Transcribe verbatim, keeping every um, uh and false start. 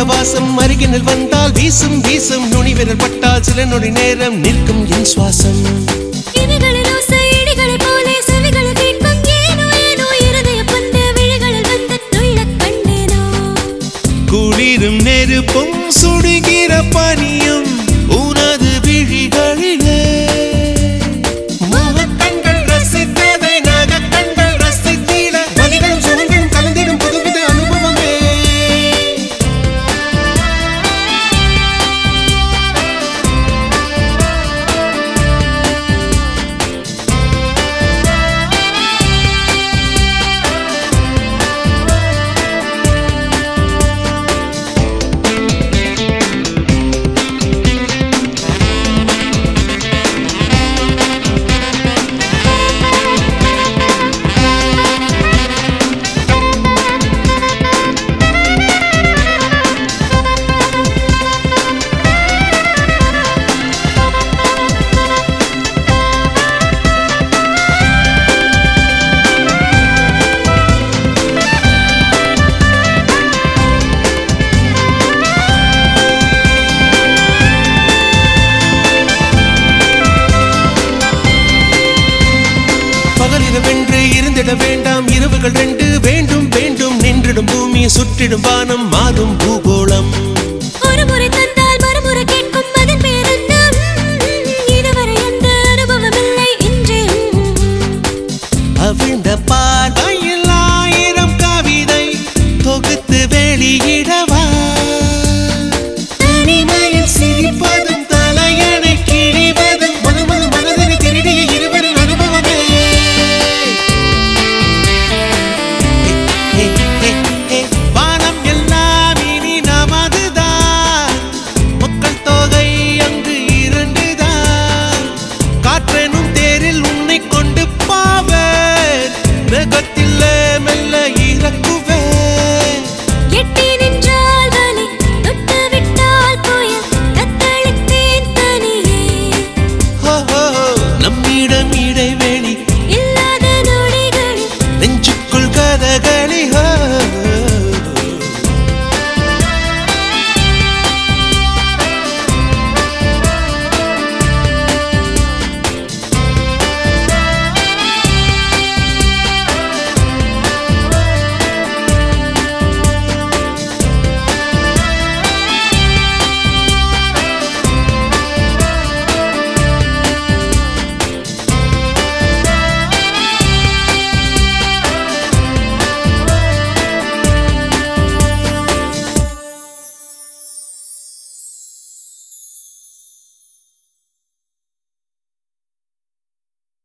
வாசம் அருகினில் வந்தால் வீசும் வீசும் நுனி விரல் பட்டால் சில நொடி நேரம் நிற்கும் என் சுவாசம். குளிரும் நெருப்பும் சுடுகிற பனியும் உனது விழிகளிலே முகக்கண்கள் ரசித்ததை நகக்கண்கள் ரசித்திட வலிகளும் சுகங்களும் கலந்திடும் புதுவித அனுபவமே. பகலிரவென்று இருந்திட வேண்டாம் இரவுகள் ரெண்டு வேண்டும் வேண்டும் நின்றிடும் பூமியை சுற்றிடும் வானம் மாறும் பூகோளம். ஒரு முறை தந்தால் மறுமுறை கேட்கும் அதன் பேர் என்ன? இதுவரை எந்த அனுபவம் இல்லை இன்றும். அவிழ்ந்த பார்வையில் ஆயிரம் கவிதை தொகுத்து வெளியிடவா? தனிமையில் சிரிப்பதும் தலையணை கிழிவதும் மது மது மனதினை திருடிய இருவரின் அனுபவமே. வானம் எல்லாம் இனி நமதுதான், மக்கள் தொகை அங்கு இரண்டுதான். காற்றெனும் தேரில் உன்னை கொண்டு பாவேன், மேகத்தில் மெல்ல இறக்குவேன். எட்டி நின்றால் வலி, தொட்டு விட்டால் புயல், தத்தளித்தேன் தனியே. நம்மிடம் இடைவெளி இல்லாத நொடிகளில் நெஞ்சுக்குள் கதக